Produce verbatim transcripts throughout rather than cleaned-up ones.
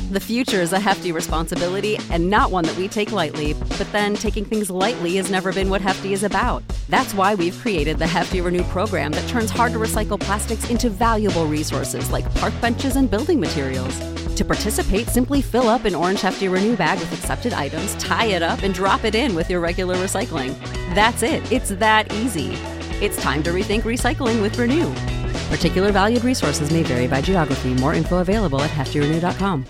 The future is a hefty responsibility and not one that we take lightly, but then taking things lightly has never been what Hefty is about. That's why we've created the Hefty Renew program that turns hard-to-recycle plastics into valuable resources like park benches and building materials. To participate, simply fill up an orange Hefty Renew bag with accepted items, tie it up, and drop it in with your regular recycling. That's it. It's that easy. It's time to rethink recycling with Renew. Particular valued resources may vary by geography. More info available at hefty renew dot com.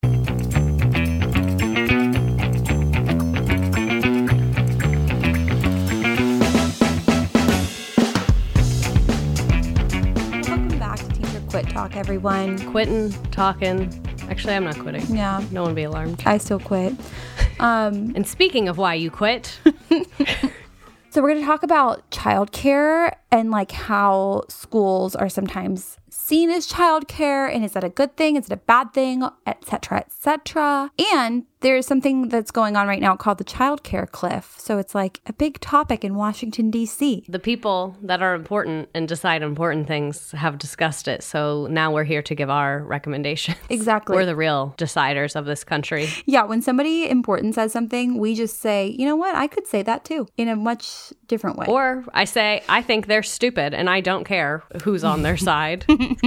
Welcome back to Teacher Quit Talk, everyone. Quitting, talking. Actually, I'm not quitting. Yeah. No one be alarmed. I still quit. Um, and speaking of why you quit... So we're going to talk about childcare and like how schools are sometimes seen as childcare, and is that a good thing? Is it a bad thing? Et cetera, et cetera. And there's something that's going on right now called the childcare cliff. So it's like a big topic in Washington, D C. The people that are important and decide important things have discussed it. So now we're here to give our recommendations. Exactly. We're the real deciders of this country. Yeah, when somebody important says something, we just say, you know what? I could say that too in a much different way. Or I say, I think they're stupid and I don't care who's on their side.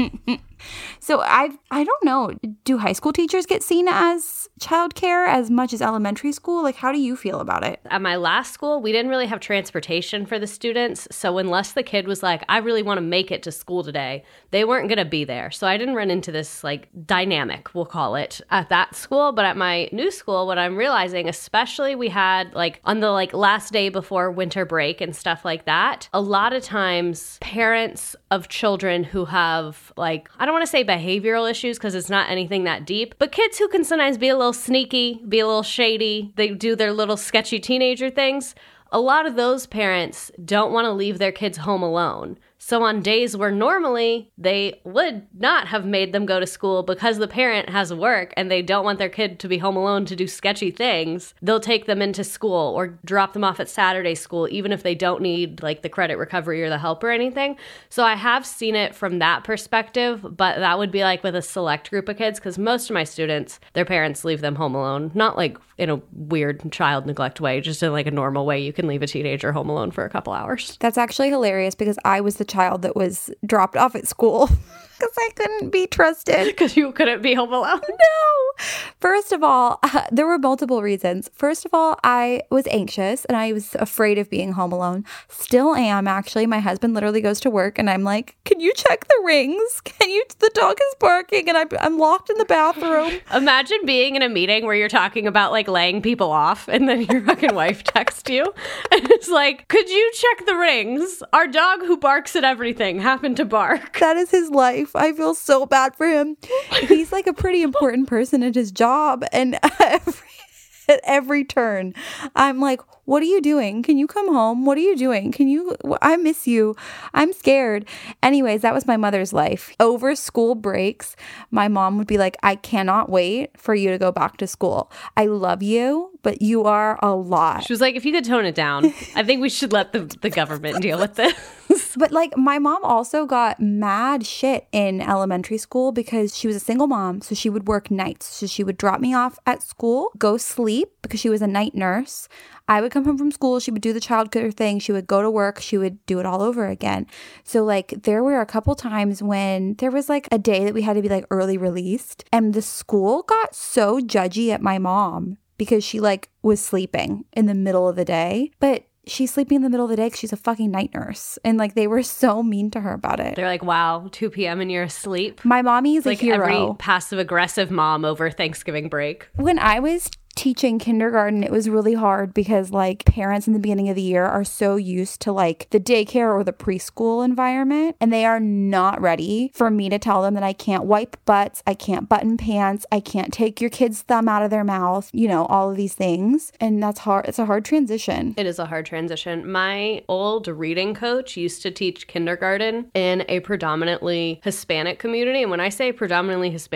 So I I don't know. Do high school teachers get seen as childcare as much as elementary school? Like, how do you feel about it? At my last school, we didn't really have transportation for the students. So unless the kid was like, I really want to make it to school today, they weren't going to be there. So I didn't run into this like dynamic, we'll call it, at that school. But at my new school, what I'm realizing, especially we had like on the like last day before winter break and stuff like that, a lot of times parents of children who have like, I don't want to say behavioral issues because it's not anything that deep, but kids who can sometimes be a little sneaky, be a little shady, they do their little sketchy teenager things. A lot of those parents don't want to leave their kids home alone. So on days where normally they would not have made them go to school because the parent has work and they don't want their kid to be home alone to do sketchy things, they'll take them into school or drop them off at Saturday school, even if they don't need like the credit recovery or the help or anything. So I have seen it from that perspective, but that would be like with a select group of kids because most of my students, their parents leave them home alone, not like in a weird child neglect way, just in like a normal way. You can leave a teenager home alone for a couple hours. That's actually hilarious because I was the child that was dropped off at school because I couldn't be trusted. Because you couldn't be home alone? No. First of all, uh, there were multiple reasons. First of all, I was anxious and I was afraid of being home alone. Still am, actually. My husband literally goes to work and I'm like, can you check the rings? Can you? The dog is barking and I'm, I'm locked in the bathroom. Imagine being in a meeting where you're talking about like laying people off and then your fucking wife texts you and it's like, could you check the rings? Our dog who barks at everything happened to bark. That is his life. I feel so bad for him. He's like a pretty important person at his job. And every, at every turn, I'm like, what are you doing? Can you come home? What are you doing? Can you? I miss you. I'm scared. Anyways, that was my mother's life. Over school breaks, my mom would be like, I cannot wait for you to go back to school. I love you, but you are a lot. She was like, if you could tone it down, I think we should let the, the government deal with this. But like my mom also got mad shit in elementary school because she was a single mom. So she would work nights. So she would drop me off at school, go sleep because she was a night nurse. I would come home from school. She would do the childcare thing. She would go to work. She would do it all over again. So like there were a couple times when there was like a day that we had to be like early released. And the school got so judgy at my mom because she like was sleeping in the middle of the day. But she's sleeping in the middle of the day because she's a fucking night nurse. And like they were so mean to her about it. They're like, wow, two p.m. and you're asleep. My mommy's like a hero. Every passive aggressive mom over Thanksgiving break. When I was teaching kindergarten, it was really hard because like parents in the beginning of the year are so used to like the daycare or the preschool environment, and they are not ready for me to tell them that I can't wipe butts, I can't button pants, I can't take your kid's thumb out of their mouth, you know, all of these things. And that's hard. It's a hard transition. It is a hard transition. My old reading coach used to teach kindergarten in a predominantly Hispanic community. And when I say predominantly Hispanic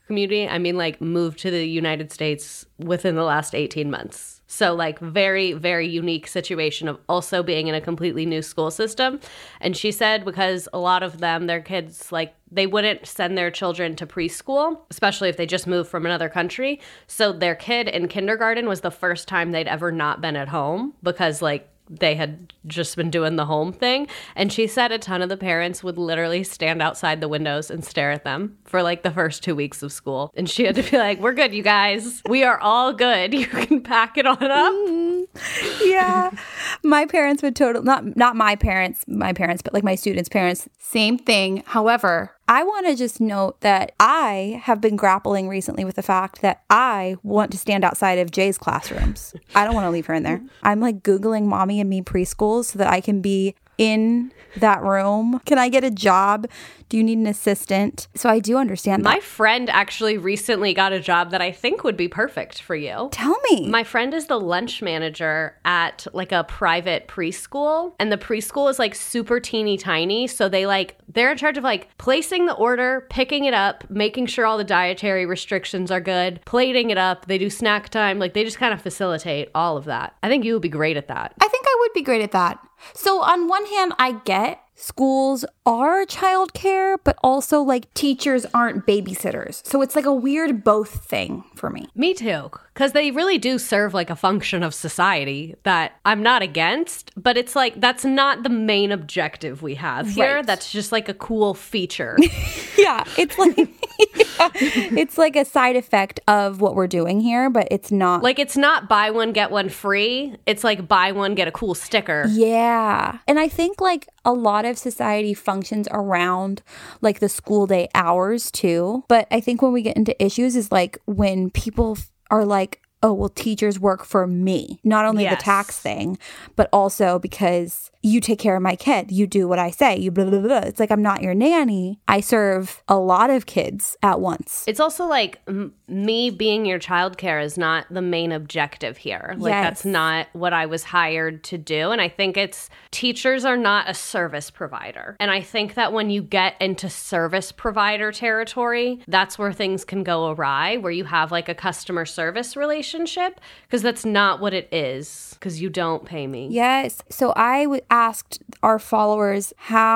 community, I mean like moved to the United States within the last eighteen months. So like very, very unique situation of also being in a completely new school system. And she said because a lot of them, their kids, like they wouldn't send their children to preschool, especially if they just moved from another country. So their kid in kindergarten was the first time they'd ever not been at home because like they had just been doing the home thing. And she said a ton of the parents would literally stand outside the windows and stare at them for like the first two weeks of school. And she had to be like, we're good, you guys. We are all good. You can pack it on up. Mm, yeah. My parents would totally, not, not my parents, my parents, but like my students' parents, same thing. However, I want to just note that I have been grappling recently with the fact that I want to stand outside of Jay's classrooms. I don't want to leave her in there. I'm like Googling mommy and me preschools so that I can be in that room. Can I get a job? Do you need an assistant? So I do understand that. My friend actually recently got a job that I think would be perfect for you. Tell me. My friend is the lunch manager at like a private preschool, and the preschool is like super teeny tiny. So they like, they're in charge of like placing the order, picking it up, making sure all the dietary restrictions are good, plating it up. They do snack time. Like they just kind of facilitate all of that. I think you would be great at that. I think I would be great at that. So on one hand, I get schools are childcare, but also like teachers aren't babysitters. So it's like a weird both thing for me. Me too. Because they really do serve like a function of society that I'm not against, but it's like that's not the main objective we have here. Right. That's just like a cool feature. Yeah, it's like yeah, it's like a side effect of what we're doing here, but it's not. Like it's not buy one, get one free. It's like buy one, get a cool sticker. Yeah. And I think like a lot of society functions around like the school day hours too. But I think when we get into issues is like when people are like, oh, well, teachers work for me. Not only Yes. the tax thing, but also because you take care of my kid. You do what I say. You blah, blah, blah. It's like I'm not your nanny. I serve a lot of kids at once. It's also like m- me being your childcare is not the main objective here. Like Yes. that's not what I was hired to do. And I think it's teachers are not a service provider. And I think that when you get into service provider territory, that's where things can go awry, where you have like a customer service relationship, because that's not what it is, because you don't pay me. Yes. So I w- asked our followers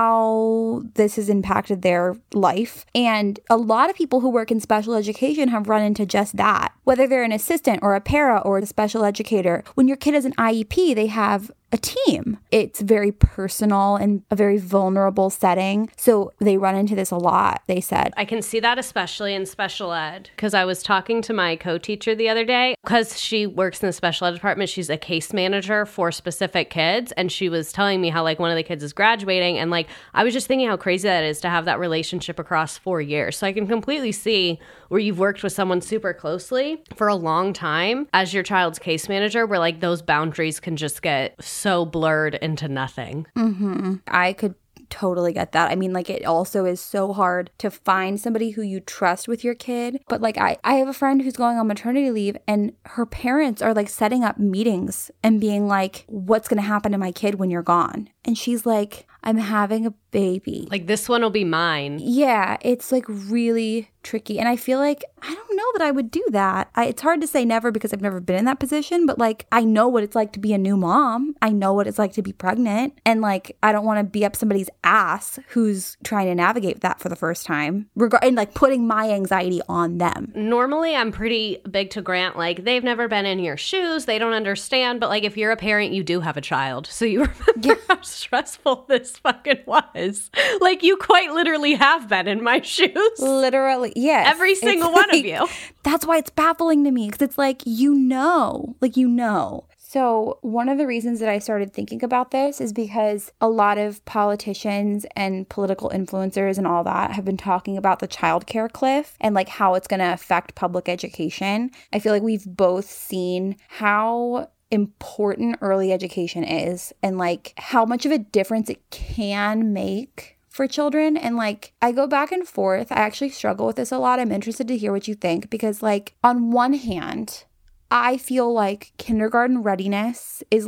how this has impacted their life. And a lot of people who work in special education have run into just that. Whether they're an assistant or a para or a special educator, when your kid has an I E P, they have a team. It's very personal and a very vulnerable setting. So they run into this a lot, they said. I can see that especially in special ed, because I was talking to my co-teacher the other day, because she works in the special ed department. She's a case manager for specific kids, and she was telling me how like one of the kids is graduating, and like I was just thinking how crazy that is to have that relationship across four years. So I can completely see where you've worked with someone super closely for a long time as your child's case manager, where like those boundaries can just get so blurred into nothing. Mm-hmm. I could totally get that. I mean, like, it also is so hard to find somebody who you trust with your kid. But like, I, I have a friend who's going on maternity leave, and her parents are like setting up meetings and being like, what's going to happen to my kid when you're gone? And she's like, I'm having a baby. Like, this one will be mine. Yeah, it's like really tricky. And I feel like, I don't know that I would do that. I, it's hard to say never because I've never been in that position, but like, I know what it's like to be a new mom. I know what it's like to be pregnant. And like, I don't want to be up somebody's ass who's trying to navigate that for the first time. Reg- and like putting my anxiety on them. Normally, I'm pretty big to grant, like, they've never been in your shoes. They don't understand. But like, if you're a parent, you do have a child. So you remember yeah. how stressful this fucking was. Like, you quite literally have been in my shoes. Literally. Yes. Every single It's one like, of you. That's why it's baffling to me, because it's like, you know, like, you know. So one of the reasons that I started thinking about this is because a lot of politicians and political influencers and all that have been talking about the childcare cliff and like how it's going to affect public education. I feel like we've both seen how important early education is and like how much of a difference it can make for children. And like, I go back and forth. I actually struggle with this a lot. I'm interested to hear what you think, because like, on one hand, I feel like kindergarten readiness is like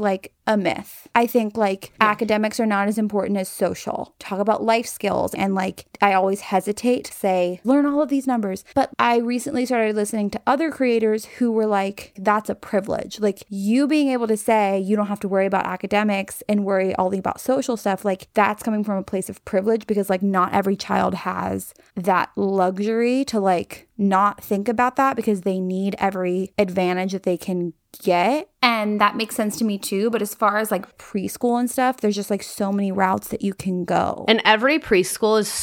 a myth. I think like yeah. academics are not as important as social. Talk about life skills. And like, I always hesitate to say, learn all of these numbers. But I recently started listening to other creators who were like, that's a privilege. Like you being able to say you don't have to worry about academics and worry only about social stuff. Like that's coming from a place of privilege because like not every child has that luxury to like not think about that because they need every advantage that they can get. And that makes sense to me too. But as far as like preschool and stuff, there's just like so many routes that you can go. And every preschool is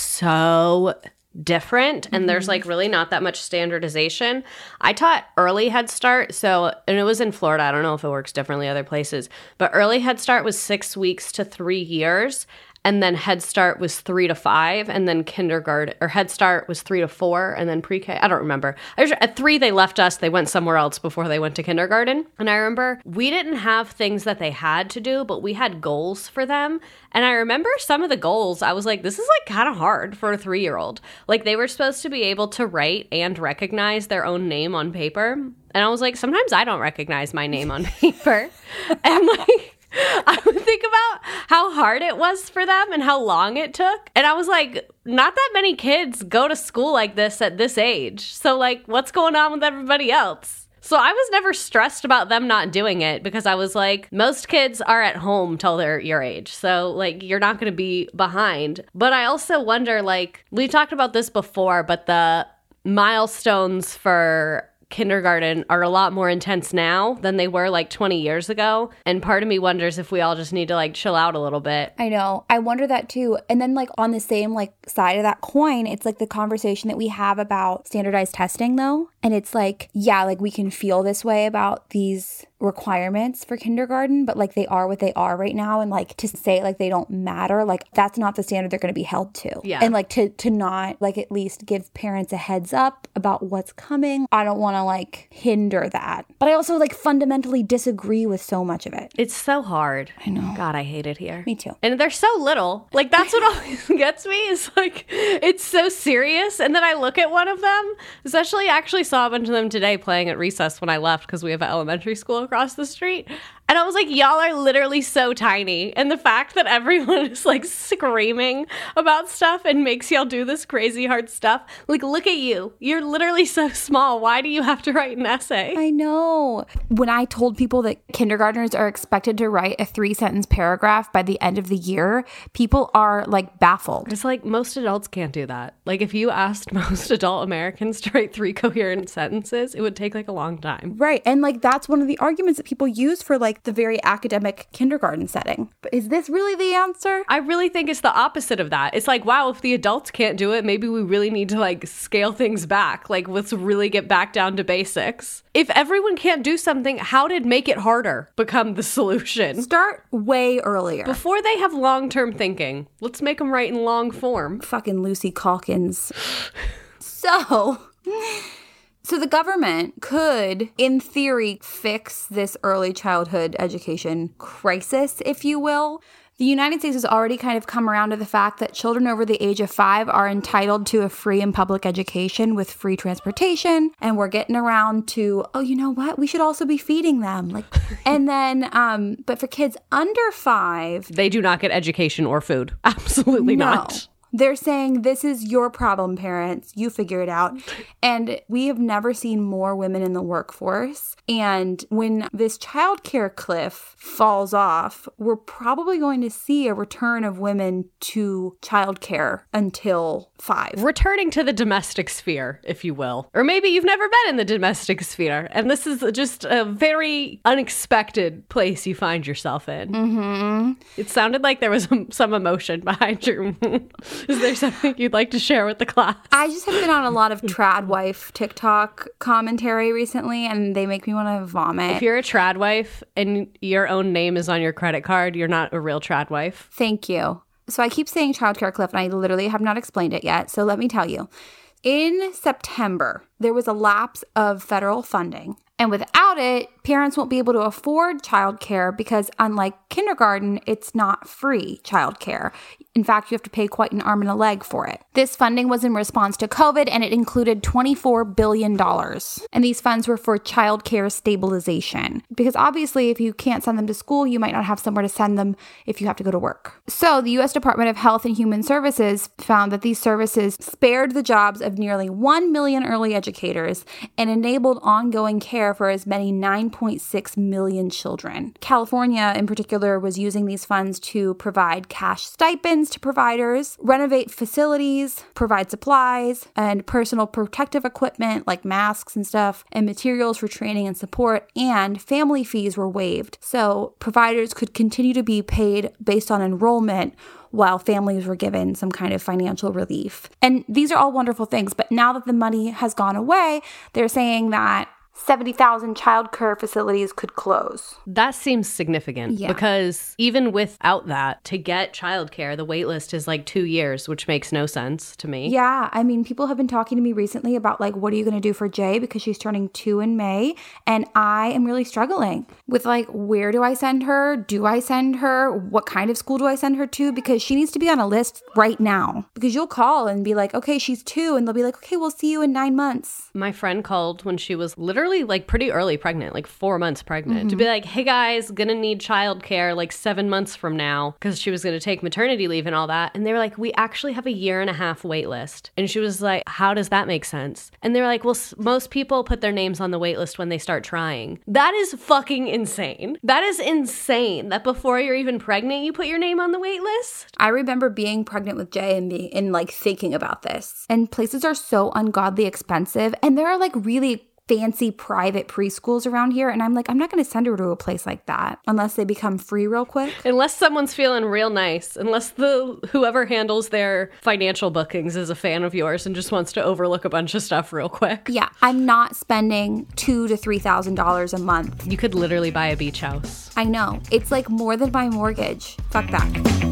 so different and mm-hmm. there's like really not that much standardization. I taught early Head Start, so and it was in Florida. I don't know if it works differently other places, but early Head Start was six weeks to three years. And then Head Start was three to five, and then kindergarten, or Head Start was three to four, and then pre-K. I don't remember. I was, at three, they left us. They went somewhere else before they went to kindergarten. And I remember we didn't have things that they had to do, but we had goals for them. And I remember some of the goals, I was like, this is like kind of hard for a three-year-old. Like they were supposed to be able to write and recognize their own name on paper. And I was like, sometimes I don't recognize my name on paper. And like... I would think about how hard it was for them and how long it took. And I was like, not that many kids go to school like this at this age. So like, what's going on with everybody else? So I was never stressed about them not doing it because I was like, most kids are at home till they're your age. So like, you're not going to be behind. But I also wonder, like, we talked about this before, but the milestones for kindergarten are a lot more intense now than they were like twenty years ago. And part of me wonders if we all just need to like chill out a little bit. I know. I wonder that too. And then like on the same like side of that coin, it's like the conversation that we have about standardized testing though. And it's like, yeah, like we can feel this way about these requirements for kindergarten, but like they are what they are right now. And like to say like they don't matter, like that's not the standard they're going to be held to. Yeah. And like to, to not like at least give parents a heads up about what's coming. I don't want to like hinder that. But I also like fundamentally disagree with so much of it. It's so hard. I know. God, I hate it here. Me too. And they're so little. Like that's what always gets me is like, it's so serious. And then I look at one of them, especially I actually saw a bunch of them today playing at recess when I left because we have an elementary school across the street. And I was like, y'all are literally so tiny. And the fact that everyone is like screaming about stuff and makes y'all do this crazy hard stuff. Like, look at you. You're literally so small. Why do you have to write an essay? I know. When I told people that kindergartners are expected to write a three sentence paragraph by the end of the year, people are like baffled. It's like most adults can't do that. Like if you asked most adult Americans to write three coherent sentences, it would take like a long time. Right. And like that's one of the arguments that people use for like the very academic kindergarten setting. But is this really the answer? I really think it's the opposite of that. It's like, wow, if the adults can't do it, maybe we really need to like scale things back. Like let's really get back down to basics. If everyone can't do something, how did make it harder become the solution? Start way earlier. Before they have long-term thinking. Let's make them write in long form. Fucking Lucy Calkins. So... So the government could, in theory, fix this early childhood education crisis, if you will. The United States has already kind of come around to the fact that children over the age of five are entitled to a free and public education with free transportation. And we're getting around to, oh, you know what? We should also be feeding them. Like, and then, um, but for kids under five, they do not get education or food. Absolutely no. not. They're saying, this is your problem, parents. You figure it out. And we have never seen more women in the workforce. And when this childcare cliff falls off, we're probably going to see a return of women to childcare until five. Returning to the domestic sphere, if you will. Or maybe you've never been in the domestic sphere. And this is just a very unexpected place you find yourself in. Mm-hmm. It sounded like there was some emotion behind your... Is there something you'd like to share with the class? I just have been on a lot of trad wife TikTok commentary recently, and they make me want to vomit. If you're a trad wife and your own name is on your credit card, you're not a real trad wife. Thank you. So I keep saying childcare cliff, and I literally have not explained it yet. So let me tell you. In September, there was a lapse of federal funding. And without it, parents won't be able to afford childcare because unlike kindergarten, it's not free childcare. In fact, you have to pay quite an arm and a leg for it. This funding was in response to COVID, and it included twenty-four billion dollars. And these funds were for childcare stabilization. Because obviously, if you can't send them to school, you might not have somewhere to send them if you have to go to work. So the U S Department of Health and Human Services found that these services spared the jobs of nearly one million early educators and enabled ongoing care for as many nine point six million children. California, in particular, was using these funds to provide cash stipends to providers, renovate facilities, provide supplies and personal protective equipment like masks and stuff, and materials for training and support, and family fees were waived. So providers could continue to be paid based on enrollment while families were given some kind of financial relief. And these are all wonderful things, but now that the money has gone away, they're saying that seventy thousand childcare facilities could close. That seems significant Yeah. because even without that, to get childcare, the wait list is like two years, which makes no sense to me. Yeah, I mean, people have been talking to me recently about like, what are you going to do for Jay because she's turning two in May, and I am really struggling with like, where do I send her? Do I send her? What kind of school do I send her to? Because she needs to be on a list right now. Because you'll call and be like, okay, she's two, and they'll be like, okay, we'll see you in nine months. My friend called when she was literally like pretty early pregnant, like four months pregnant, Mm-hmm. to be like, hey guys, gonna need childcare like seven months from now, because she was gonna take maternity leave and all that. And they were like, we actually have a year and a half wait list. And she was like, how does that make sense? And they were like, well, s- most people put their names on the wait list when they start trying. That is fucking insane. That is insane that before you're even pregnant, you put your name on the wait list. I remember being pregnant with Jay and, be, and like thinking about this. And places are so ungodly expensive. And there are like really fancy private preschools around here. And I'm like, I'm not going to send her to a place like that unless they become free real quick. Unless someone's feeling real nice, unless the whoever handles their financial bookings is a fan of yours and just wants to overlook a bunch of stuff real quick. Yeah, I'm not spending two to three thousand dollars a month. You could literally buy a beach house. I know. It's like more than my mortgage. Fuck that.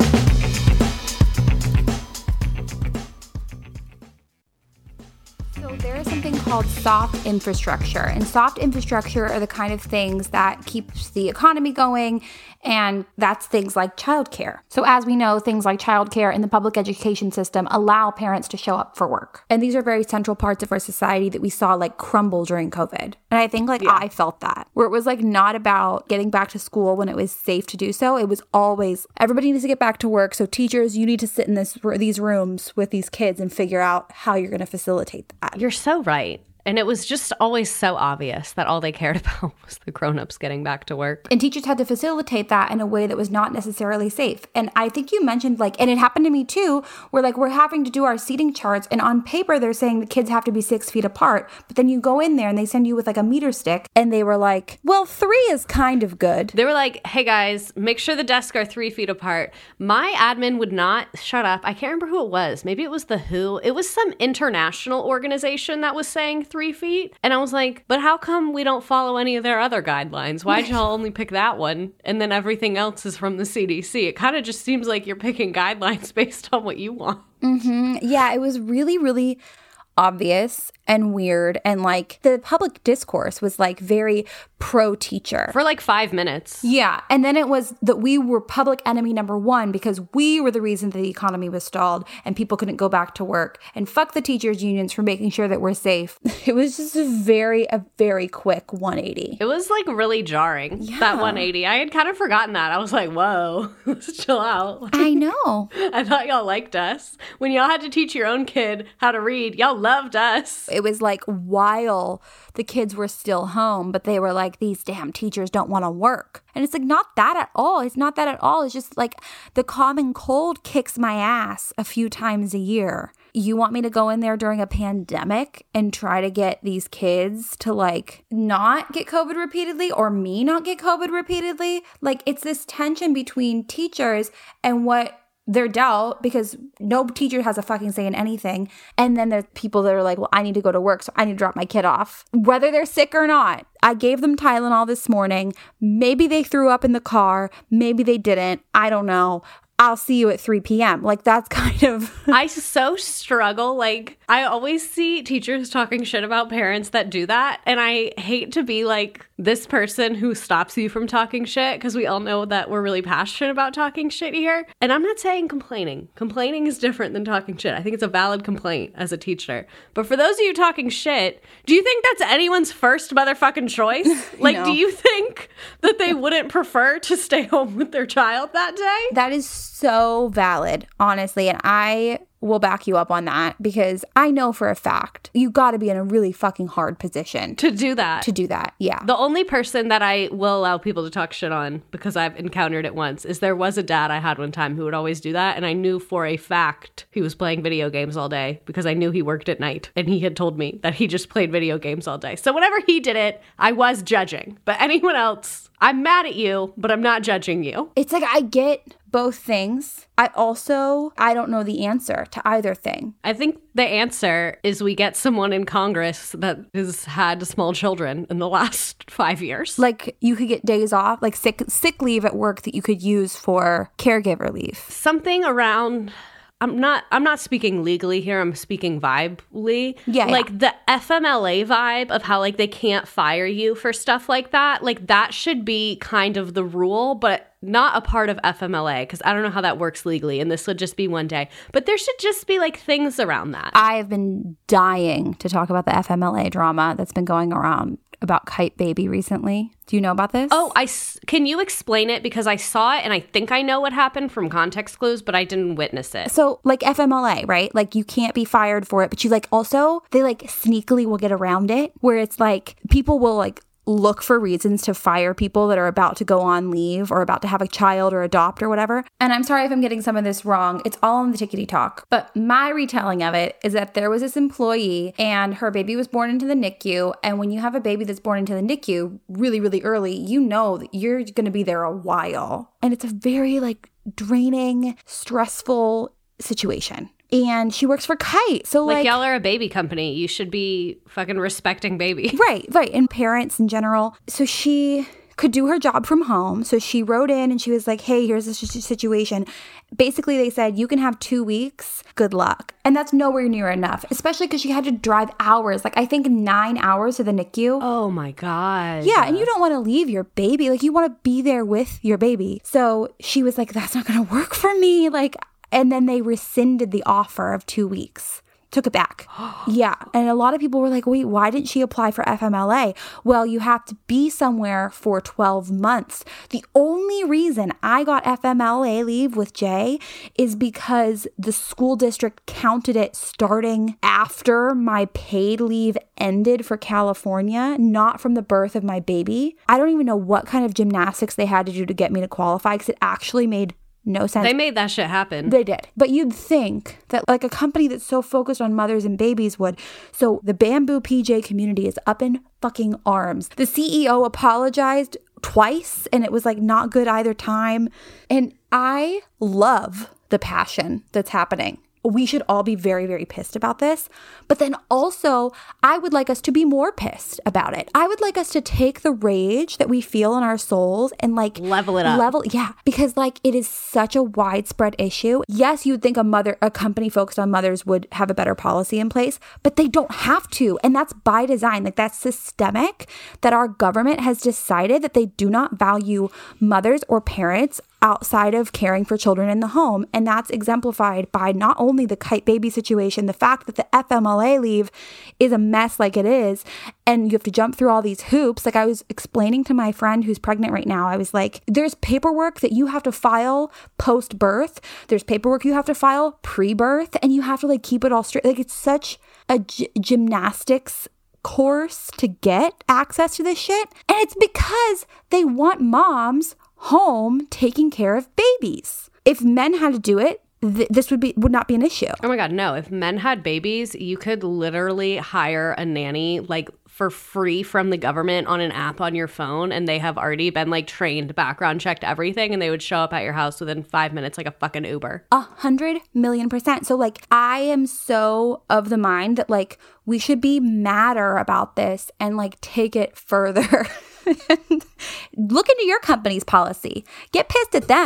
So there is something called soft infrastructure, and soft infrastructure are the kind of things that keeps the economy going, and that's things like childcare. So as we know, things like childcare in the public education system allow parents to show up for work. And these are very central parts of our society that we saw like crumble during COVID. And I think like Yeah. I felt that, where it was like not about getting back to school when it was safe to do so. It was always, everybody needs to get back to work. So teachers, you need to sit in this these rooms with these kids and figure out how you're going to facilitate that. You're so right. And it was just always so obvious that all they cared about was the grown-ups getting back to work. And teachers had to facilitate that in a way that was not necessarily safe. And I think you mentioned like, and it happened to me too, where like we're having to do our seating charts, and on paper they're saying the kids have to be six feet apart. But then you go in there and they send you with like a meter stick, and they were like, well, three is kind of good. They were like, hey guys, make sure the desks are three feet apart. My admin would not shut up. I can't remember who it was. Maybe it was the W H O. It was some international organization that was saying three feet. And I was like, but how come we don't follow any of their other guidelines? Why'd y'all only pick that one? And then everything else is from the C D C. It kind of just seems like you're picking guidelines based on what you want. Mm-hmm. Yeah, it was really, really obvious and weird, and like the public discourse was like very pro teacher for like five minutes. Yeah, and then it was that we were public enemy number one because we were the reason that the economy was stalled and people couldn't go back to work, and fuck the teachers unions for making sure that we're safe. It was just a very a very quick one eighty. It was like really jarring. Yeah. That one eighty. I had kind of forgotten that. I was like, whoa, let's chill out. I know. I thought y'all liked us. When y'all had to teach your own kid how to read, y'all loved us. It was like while the kids were still home, but they were like, these damn teachers don't want to work. And it's like, not that at all. It's not that at all. It's just like the common cold kicks my ass a few times a year. You want me to go in there during a pandemic and try to get these kids to like not get COVID repeatedly, or me not get COVID repeatedly? Like, it's this tension between teachers and what they're dealt, because no teacher has a fucking say in anything. And then there's people that are like, well, I need to go to work, so I need to drop my kid off, whether they're sick or not. I gave them Tylenol this morning. Maybe they threw up in the car. Maybe they didn't. I don't know. I'll see you at three p.m. Like, that's kind of... I so struggle. Like, I always see teachers talking shit about parents that do that. And I hate to be like this person who stops you from talking shit, because we all know that we're really passionate about talking shit here. And I'm not saying complaining. Complaining is different than talking shit. I think it's a valid complaint as a teacher. But for those of you talking shit, do you think that's anyone's first motherfucking choice? Like, No. do you think that they wouldn't prefer to stay home with their child that day? That is so valid, honestly. And I will back you up on that because I know for a fact you got to be in a really fucking hard position To do that. to do that. Yeah. The only person that I will allow people to talk shit on, because I've encountered it once, is there was a dad I had one time who would always do that. And I knew for a fact he was playing video games all day because I knew he worked at night. And he had told me that he just played video games all day. So whenever he did it, I was judging. But anyone else, I'm mad at you, but I'm not judging you. It's like I get both things. I also, I don't know the answer to either thing. I think the answer is we get someone in Congress that has had small children in the last five years. Like you could get days off, like sick sick leave at work that you could use for caregiver leave. Something around... I'm not I'm not speaking legally here. I'm speaking vibely. Yeah, Like yeah. the F M L A vibe of how like they can't fire you for stuff like that. Like that should be kind of the rule, but not a part of F M L A because I don't know how that works legally. And this would just be one day. But there should just be like things around that. I have been dying to talk about the F M L A drama that's been going around about Kite Baby recently. Do you know about this? Oh, I s- can you explain it? Because I saw it and I think I know what happened from context clues, but I didn't witness it. So like F M L A, right? Like you can't be fired for it, but you like also, they like sneakily will get around it where it's like people will like look for reasons to fire people that are about to go on leave or about to have a child or adopt or whatever. And I'm sorry if I'm getting some of this wrong. It's all in the tickety talk. But my retelling of it is that there was this employee and her baby was born into the N I C U. And when you have a baby that's born into the N I C U really, really early, you know that you're going to be there a while. And it's a very like draining, stressful situation. And she works for Kite. So Like, like, y'all are a baby company. You should be fucking respecting baby. right, right. And parents in general. So she could do her job from home. So she wrote in and she was like, hey, here's the sh- situation. Basically, they said, you can have two weeks. Good luck. And that's nowhere near enough, especially because she had to drive hours. Like, I think nine hours to the N I C U. Oh my God. Yeah, and you don't want to leave your baby. Like, you want to be there with your baby. So she was like, that's not going to work for me. Like, and then they rescinded the offer of two weeks. Took it back. Yeah. And a lot of people were like, wait, why didn't she apply for F M L A? Well, you have to be somewhere for twelve months. The only reason I got F M L A leave with Jay is because the school district counted it starting after my paid leave ended for California, not from the birth of my baby. I don't even know what kind of gymnastics they had to do to get me to qualify because it actually made no sense. They made that shit happen. They did. But you'd think that like a company that's so focused on mothers and babies would. So the Bamboo P J community is up in fucking arms. The C E O apologized twice and it was like not good either time. And I love the passion that's happening. We should all be very, very pissed about this. But then also, I would like us to be more pissed about it. I would like us to take the rage that we feel in our souls and like Level it up. Level, yeah, because like it is such a widespread issue. Yes, you would think a mother, a company focused on mothers would have a better policy in place, but they don't have to. And that's by design. Like that's systemic, that our government has decided that they do not value mothers or parents outside of caring for children in the home. And that's exemplified by not only the Kite Baby situation, the fact that the F M L A leave is a mess like it is, and you have to jump through all these hoops. Like I was explaining to my friend who's pregnant right now, I was like, there's paperwork that you have to file post-birth. There's paperwork you have to file pre-birth, and you have to like keep it all straight. Like it's such a g- gymnastics course to get access to this shit. And it's because they want moms home taking care of babies. If men had to do it, th- this would be would not be an issue. Oh my God, no. If men had babies, you could literally hire a nanny like for free from the government on an app on your phone, and they have already been like trained, background checked, everything, and they would show up at your house within five minutes like a fucking Uber. A hundred million percent. So like I am so of the mind that like we should be madder about this and like take it further. Look into your company's policy. Get pissed at them.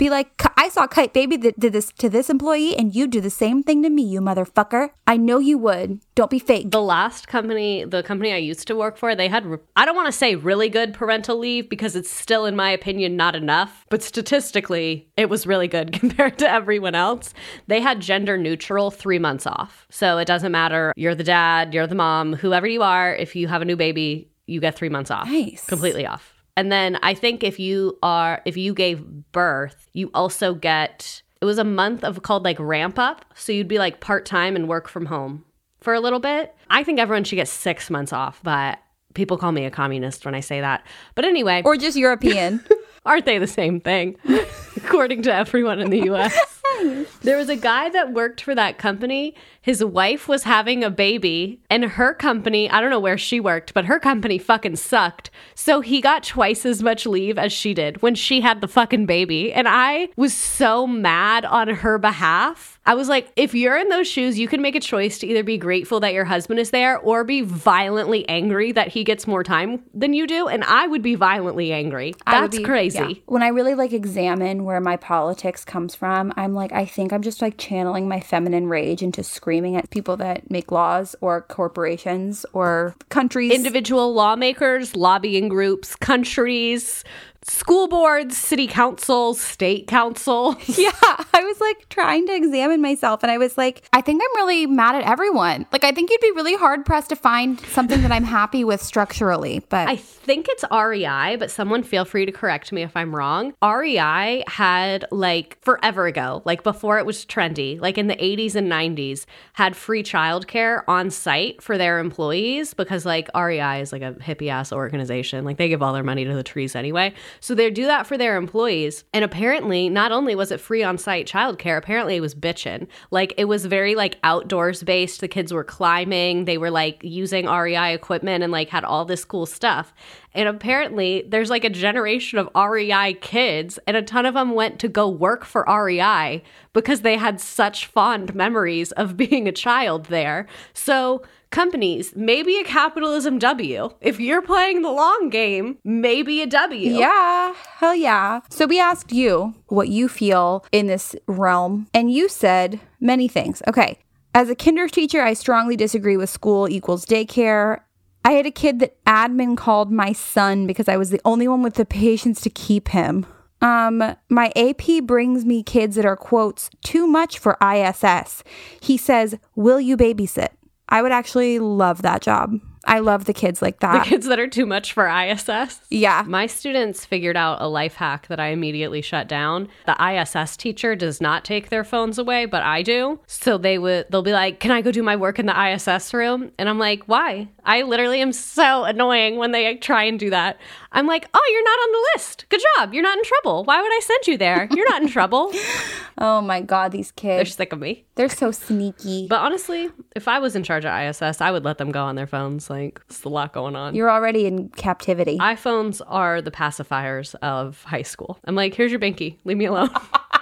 Be like, I saw Kite Baby that did this to this employee and you do the same thing to me, you motherfucker. I know you would. Don't be fake. The last company, the company I used to work for, they had, I don't want to say really good parental leave because it's still, in my opinion, not enough. But statistically, it was really good compared to everyone else. They had gender neutral three months off. So it doesn't matter. You're the dad, you're the mom, whoever you are. If you have a new baby, you get three months off. Nice. Completely off. And then I think if you are, if you gave birth, you also get, it was a month of called like ramp up. So you'd be like part-time and work from home for a little bit. I think everyone should get six months off, but people call me a communist when I say that. But anyway. Or just European. Aren't they the same thing? According to everyone in the U S. There was a guy that worked for that company. His wife was having a baby and her company, I don't know where she worked, but her company fucking sucked. So he got twice as much leave as she did when she had the fucking baby. And I was so mad on her behalf. I was like, if you're in those shoes, you can make a choice to either be grateful that your husband is there or be violently angry that he gets more time than you do. And I would be violently angry. That's be, crazy. Yeah. When I really like examine where my politics comes from, I'm like, I think I'm just like channeling my feminine rage into screaming at people that make laws or corporations or countries. Individual lawmakers, lobbying groups, countries, school boards, city councils, state councils. Yeah, I was like trying to examine myself and I was like, I think I'm really mad at everyone. Like, I think you'd be really hard pressed to find something that I'm happy with structurally. But I think it's R E I, but someone feel free to correct me if I'm wrong. R E I had like forever ago, like before it was trendy, like in the eighties and nineties, had free childcare on site for their employees because like R E I is like a hippie ass organization. Like they give all their money to the trees anyway. So they do that for their employees. And apparently, not only was it free on-site childcare, apparently it was bitchin'. Like, it was very, like, outdoors-based. The kids were climbing. They were, like, using R E I equipment and, like, had all this cool stuff. And apparently, there's, like, a generation of R E I kids, and a ton of them went to go work for R E I because they had such fond memories of being a child there. So companies, maybe a capitalism W. If you're playing the long game, maybe a W. Yeah, hell yeah. So we asked you what you feel in this realm, and you said many things. Okay, as a kinder teacher, I strongly disagree with school equals daycare. I had a kid that admin called my son because I was the only one with the patience to keep him. Um, my A P brings me kids that are, quotes, too much for I S S. He says, will you babysit? I would actually love that job. I love the kids like that. The kids that are too much for I S S? Yeah. My students figured out a life hack that I immediately shut down. The I S S teacher does not take their phones away, but I do. So they would, they'll be like, can I go do my work in the I S S room? And I'm like, why? I literally am so annoying when they try and do that. I'm like, oh, you're not on the list. Good job. You're not in trouble. Why would I send you there? You're not in trouble. Oh my God, these kids. They're sick of me. They're so sneaky. But honestly, if I was in charge of I S S, I would let them go on their phones. Like, there's a lot going on. You're already in captivity. iPhones are the pacifiers of high school. I'm like, here's your binky. Leave me alone.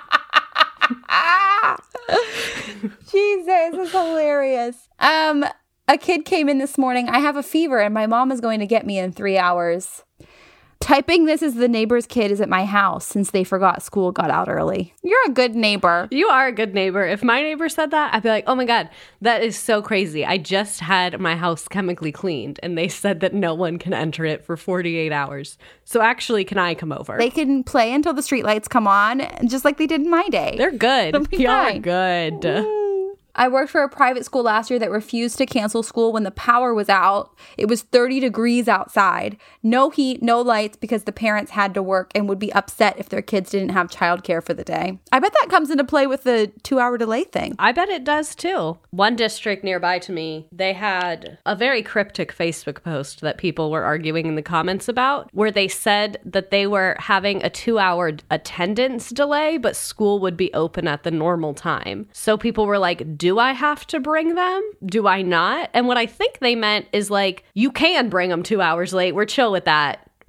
Jesus, this is hilarious. Um, a kid came in this morning. I have a fever and my mom is going to get me in three hours. Typing this as the neighbor's kid is at my house since they forgot school got out early. You're a good neighbor. You are a good neighbor. If my neighbor said that, I'd be like, oh my God, that is so crazy. I just had my house chemically cleaned and they said that no one can enter it for forty-eight hours. So actually, can I come over? They can play until the streetlights come on, just like they did in my day. They're good. Y'all are good. Woo. I worked for a private school last year that refused to cancel school when the power was out. It was thirty degrees outside. No heat, no lights because the parents had to work and would be upset if their kids didn't have childcare for the day. I bet that comes into play with the two-hour delay thing. I bet it does too. One district nearby to me, they had a very cryptic Facebook post that people were arguing in the comments about where they said that they were having a two-hour attendance delay, but school would be open at the normal time. So people were like, do I have to bring them? Do I not? And what I think they meant is like, you can bring them two hours late. We're chill with that.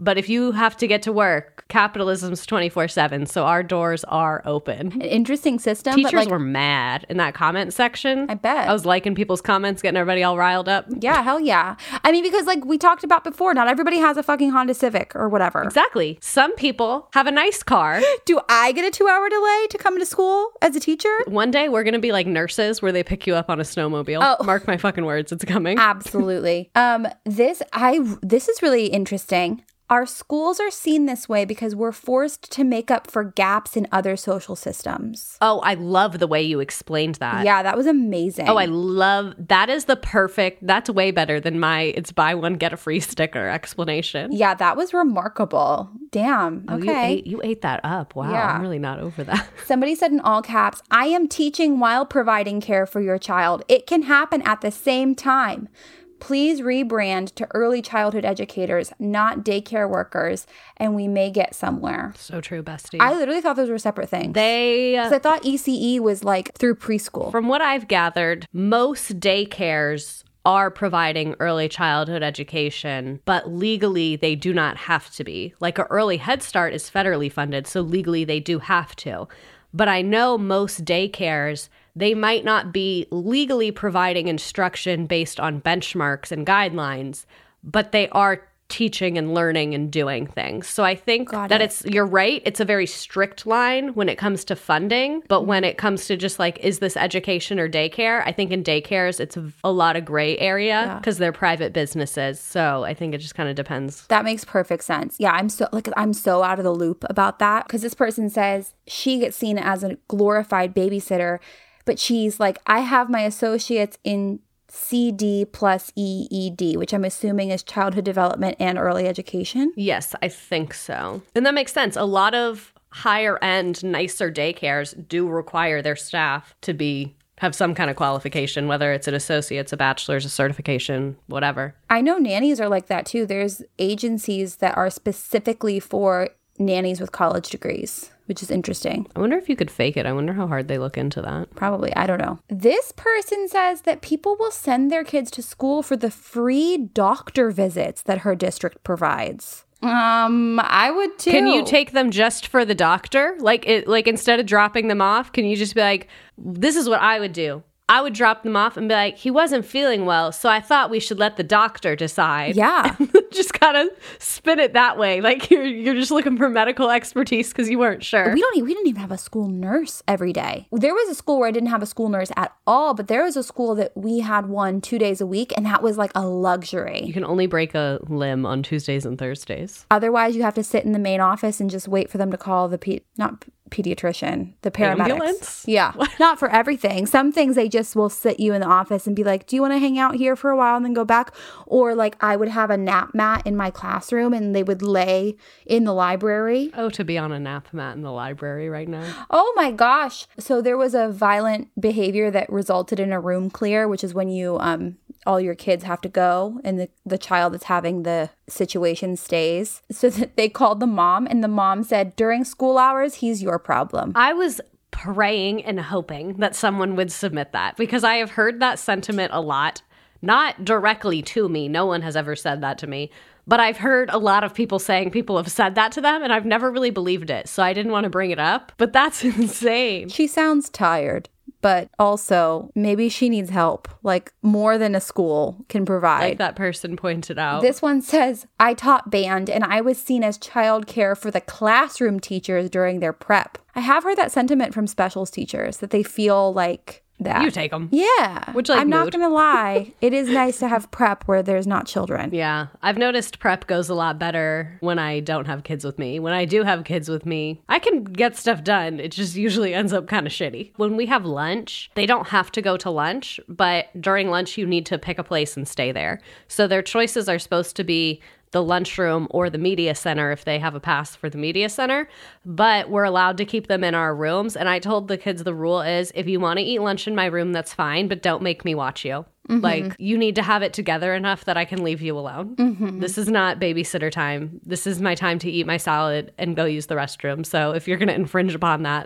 But if you have to get to work, capitalism's twenty-four seven. So our doors are open. An interesting system. Teachers but like, were mad in that comment section. I bet. I was liking people's comments, getting everybody all riled up. Yeah, hell yeah. I mean, because like we talked about before, not everybody has a fucking Honda Civic or whatever. Exactly. Some people have a nice car. Do I get a two hour delay to come to school as a teacher? One day we're going to be like nurses where they pick you up on a snowmobile. Oh. Mark my fucking words, it's coming. Absolutely. um, this I this is really interesting. Our schools are seen this way because we're forced to make up for gaps in other social systems. Oh, I love the way you explained that. Yeah, that was amazing. Oh, I love that. Is the perfect, that's way better than my it's buy one, get a free sticker explanation. Yeah, that was remarkable. Damn. Oh, Okay. you ate, you ate that up. Wow. Yeah. I'm really not over that. Somebody said in all caps, I am teaching while providing care for your child. It can happen at the same time. Please rebrand to early childhood educators, not daycare workers, and we may get somewhere. So true, bestie. I literally thought those were separate things. They, 'Cause I thought E C E was like through preschool. from what I've gathered, most daycares are providing early childhood education, but legally they do not have to be. Like an early Head Start is federally funded, so legally they do have to. But I know most daycares, they might not be legally providing instruction based on benchmarks and guidelines, but they are teaching and learning and doing things. So I think Got that it. it's, you're right, it's a very strict line when it comes to funding, but when it comes to just like, is this education or daycare? I think in daycares, it's a, a lot of gray area because they're private businesses. So I think it just kind of depends. That makes perfect sense. Yeah, I'm so like I'm so out of the loop about that because this person says she gets seen as a glorified babysitter, but she's like, I have my associates in C D plus E E D, which I'm assuming is childhood development and early education. Yes, I think so. And that makes sense. A lot of higher end, nicer daycares do require their staff to be have some kind of qualification, whether it's an associate's, a bachelor's, a certification, whatever. I know nannies are like that too. There's agencies that are specifically for nannies with college degrees, which is interesting. I wonder if you could fake it. I wonder how hard they look into that. Probably. I don't know. This person says that people will send their kids to school for the free doctor visits that her district provides. Um, I would too. Can you take them just for the doctor? Like it, like instead of dropping them off, can you just be like, this is what I would do. I would drop them off and be like, he wasn't feeling well, so I thought we should let the doctor decide. Yeah. Just kind of spin it that way. Like you're you're just looking for medical expertise because you weren't sure. We don't. e- We didn't even have a school nurse every day. There was a school where I didn't have a school nurse at all, but there was a school that we had one two days a week, and that was like a luxury. You can only break a limb on Tuesdays and Thursdays. Otherwise, you have to sit in the main office and just wait for them to call the pe- not pediatrician, the paramedics. Ambulance? Yeah, not for everything. Some things they just will sit you in the office and be like, "Do you want to hang out here for a while and then go back?" Or like I would have a nap mat in my classroom and they would lay in the library. Oh, to be on a nap mat in the library right now. Oh my gosh. So there was a violent behavior that resulted in a room clear, which is when you um all your kids have to go and the, the child that's having the situation stays. So that they called the mom and the mom said, during school hours, he's your problem. I was praying and hoping that someone would submit that because I have heard that sentiment a lot, not directly to me. No one has ever said that to me. But I've heard a lot of people saying people have said that to them, and I've never really believed it. So I didn't want to bring it up. But that's insane. She sounds tired, but also maybe she needs help, like more than a school can provide. Like that person pointed out. This one says, I taught band and I was seen as childcare for the classroom teachers during their prep. I have heard that sentiment from specials teachers, that they feel like that. You take them. Yeah. Which, like, I'm not mood. going to lie. It is nice to have prep where there's not children. Yeah. I've noticed prep goes a lot better when I don't have kids with me. When I do have kids with me, I can get stuff done. It just usually ends up kind of shitty. When we have lunch, they don't have to go to lunch, but during lunch, you need to pick a place and stay there. So their choices are supposed to be the lunchroom or the media center if they have a pass for the media center, but we're allowed to keep them in our rooms. And I told the kids the rule is if you want to eat lunch in my room, that's fine, but don't make me watch you. Mm-hmm. Like, you need to have it together enough that I can leave you alone. Mm-hmm. This is not babysitter time. This is my time to eat my salad and go use the restroom. So if you're going to infringe upon that,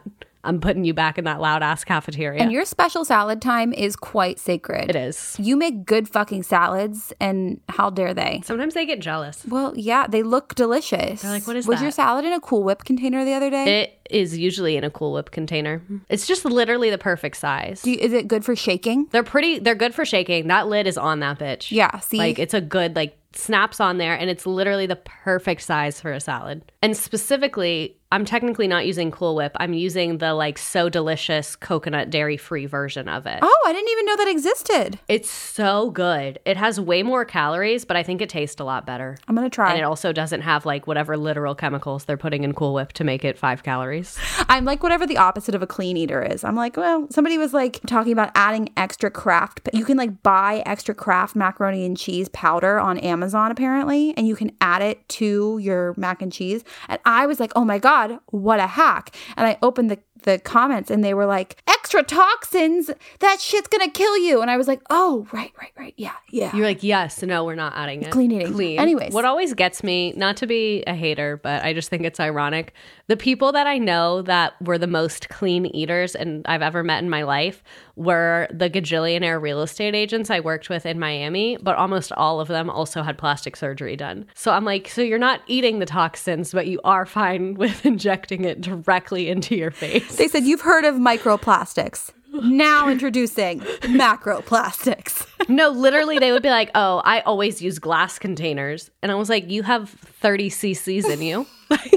I'm putting you back in that loud ass cafeteria. And your special salad time is quite sacred. It is. You make good fucking salads, and how dare they? Sometimes they get jealous. Well, yeah, they look delicious. They're like, what is Was that? your salad in a Cool Whip container the other day? It is usually in a Cool Whip container. It's just literally the perfect size. Do you, is it good for shaking? They're pretty, they're good for shaking. That lid is on that bitch. Yeah, see? Like, it's a good, like, snaps on there, and it's literally the perfect size for a salad. And specifically, I'm technically not using Cool Whip. I'm using the, like, So Delicious coconut dairy-free version of it. Oh, I didn't even know that existed. It's so good. It has way more calories, but I think it tastes a lot better. I'm going to try. And it also doesn't have, like, whatever literal chemicals they're putting in Cool Whip to make it five calories. I'm like whatever the opposite of a clean eater is. I'm like, well, somebody was like talking about adding extra Kraft. You can like buy extra Kraft macaroni and cheese powder on Amazon apparently, and you can add it to your mac and cheese. And I was like, oh my God, what a hack. And I opened the the comments and they were like, extra toxins, that shit's gonna kill you. And I was like, oh, right, right, right. Yeah, yeah. You're like, yes, no, we're not adding it. Clean eating. Clean. Anyways. What always gets me, not to be a hater, but I just think it's ironic. The people that I know that were the most clean eaters and I've ever met in my life were the gajillionaire real estate agents I worked with in Miami, but almost all of them also had plastic surgery done. So I'm like, so you're not eating the toxins, but you are fine with injecting it directly into your face. They said, you've heard of microplastics. Now introducing macroplastics. No, literally, they would be like, oh, I always use glass containers. And I was like, you have thirty cc's in you.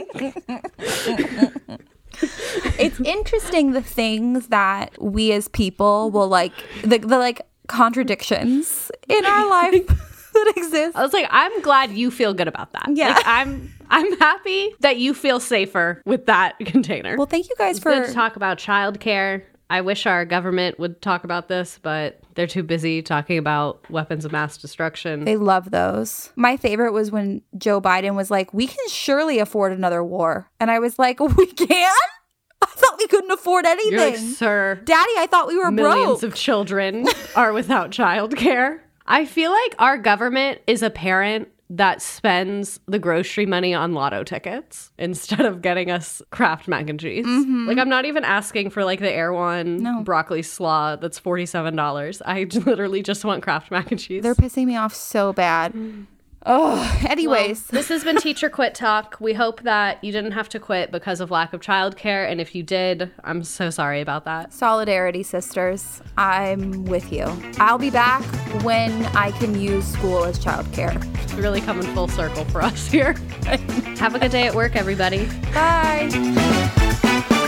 It's interesting the things that we as people will like, the, the like contradictions in our life that exist. I was like, I'm glad you feel good about that. Yeah. Like, I'm I'm happy that you feel safer with that container. Well, thank you guys It's for good to talk about childcare. I wish our government would talk about this, but they're too busy talking about weapons of mass destruction. They love those. My favorite was when Joe Biden was like, we can surely afford another war. And I was like, we can? I thought we couldn't afford anything. You're like, sir, Daddy, I thought we were millions broke. of children are without childcare. I feel like our government is a parent that spends the grocery money on lotto tickets instead of getting us Kraft mac and cheese. Mm-hmm. Like, I'm not even asking for like the Erewhon No. broccoli slaw that's forty-seven dollars. I literally just want Kraft mac and cheese. They're pissing me off so bad. Oh, anyways. Well, this has been Teacher Quit Talk. We hope that you didn't have to quit because of lack of childcare. And if you did, I'm so sorry about that. Solidarity, sisters. I'm with you. I'll be back when I can use school as childcare. It's really coming full circle for us here. Have a good day at work, everybody. Bye.